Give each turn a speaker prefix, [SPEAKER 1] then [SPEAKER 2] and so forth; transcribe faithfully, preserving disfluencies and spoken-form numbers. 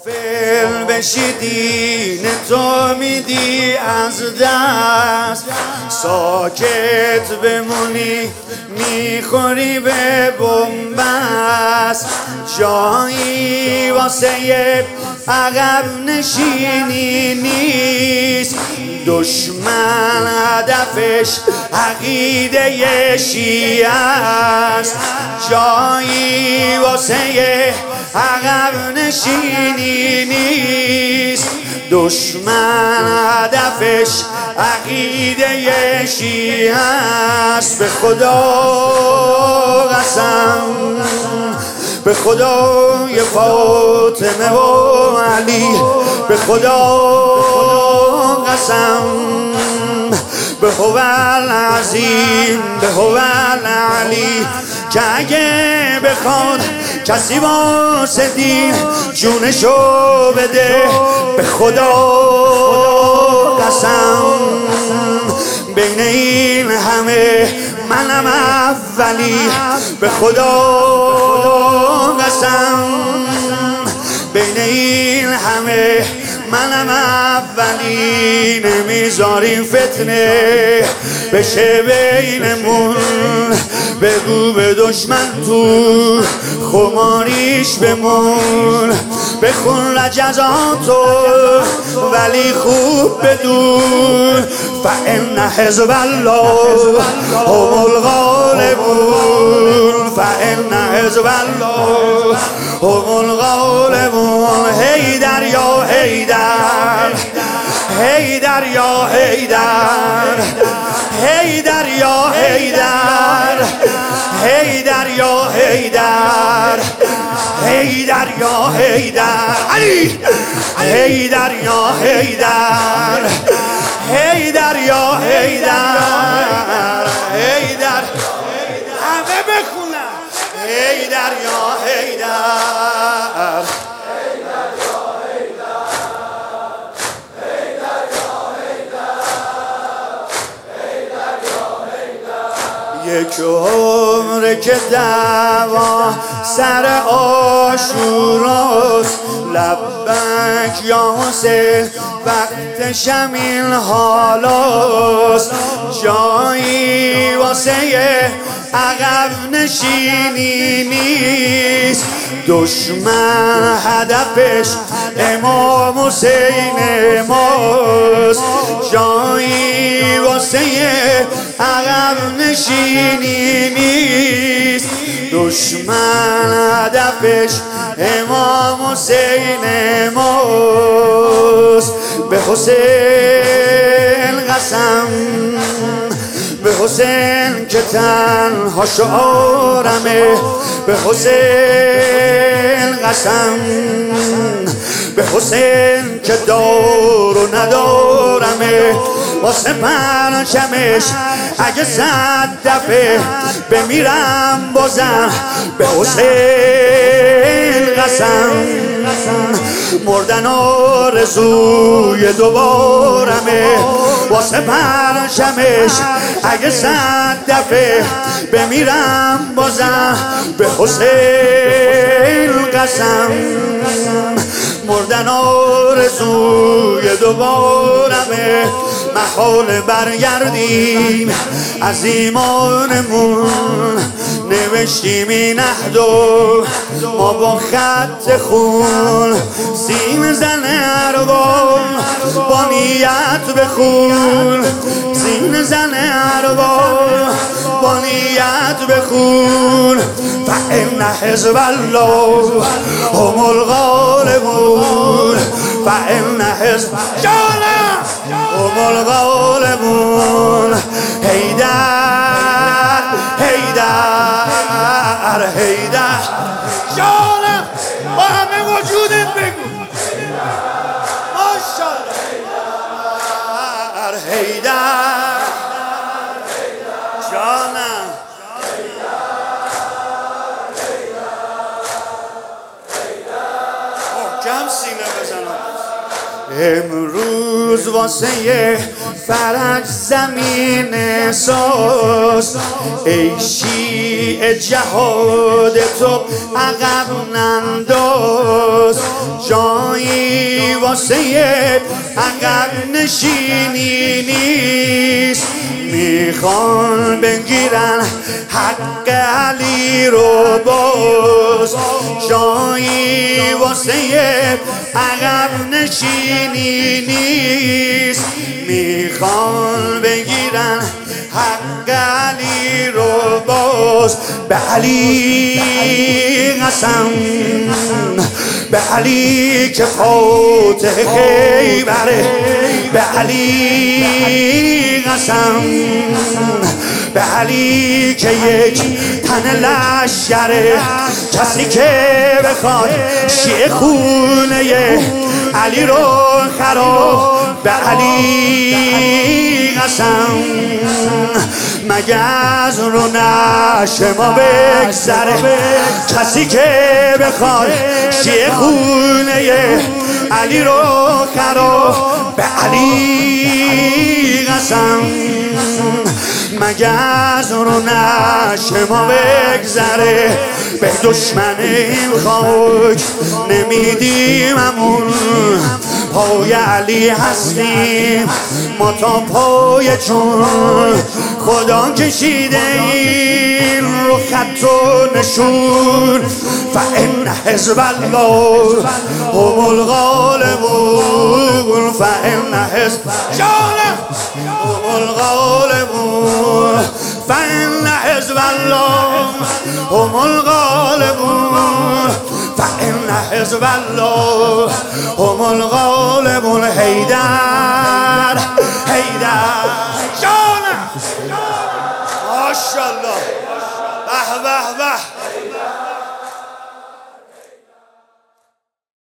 [SPEAKER 1] غافل بشی دین تو میدی از دست، ساکت بمونی میخوری به بنبست. جایی واسه عقب نشینی نیست، دشمن هدفش عقیده شیعه است. جایی واسه عقب نشینی نیست، دشمن هدفش عقیده شیعه است. به خدا قسم، به خدای فاطمه و علی، به خدا قسم، به هو العظیم، به هو العلی، که اگه بخواد کسی واسه دین جونشو بده، به خدا قسم بین این همه منم اولی. به خدا قسم بین این همه منم اولی. نمیذاریم فتنه بشه بینمون، بگو به دشمن تو خماریش بمون. بخون رجزاتو ولی خوب بدون، فإن حزب الله هم الغالبون، فإن حزب الله هم الغالبون. حیدر یا حیدر، حیدر یا حیدر، حیدر یا حیدر، حیدر یا حیدر، حیدر یا حیدر، علی، حیدر یا حیدر، حیدر یا حیدر، حیدر، همه بخونن، حیدر یا حیدر. یک عمر که دعوا سر عاشوراست، لبک یا حسین وقت شمین حالاست. جایی واسه عقب نشینی نیست، دشمن هدفش امام حسین ماست. جایی واسه عقب نشینی نیست، دشمن هدفش امام حسین ماست. به حسین قسم، به حسین که تنها شعارمه، به حسین قسم، به حسین که دار و ندارمه. واسه پرچمش اگه صد دفعه بمیرم بازم، به حسین قسم، مردن آرزوی دوبارمه. واسه پرچمش اگه صد دفعه بمیرم بازم، به حسین قسم، مردن آرزوی دوبارمه. محال برگردیم از ایمانمون، نوشتیم این عهدو ما با خط خون. سیم زن ارباب با نیت بخون، سیم زن ارباب با نیت بخون. فإن حزب الله هم الغالبون، فإن حزب جانم هم الغالبون. حیدر، حیدر، حیدر، جانم با همه وجودت بگو ماشاءالله. حیدر، جانم محکم سینه بزنم. امروز واسه فرج زمین ساز، ای شیعه جهاد تو عقب ننداز. جایی واسه عقب نشینی نیست. میخوان بگیرن حق علی رو باز، جایی واسه عقب نشینی نیست. میخوان بگیرن حق علی رو باز. به علی قسم، به علی که فاتح خیبره، به علی قسم، به علی که یک تن لشکره. کسی که بخواد شیعه خونه علی رو خراب، به علی قسم مگه از رو نشه ما بگذره. کسی که بخواد شیعه خونه علی رو خراب، به علی قسم مگه از رو نشه ما بگذره. به دشمن این خاک نمیدیم امون، پای علی هستیم ما تا پای جون. خدا کشیده این رو خط و نشون. فإن حزب الله هم الغالبون، فإن حزب جانم هم الغالبون، فإن حزب الله هم الغالبون، فإن حزب الله هم الغالبون. حیدر حیدر جانم ماشاءالله. به به به.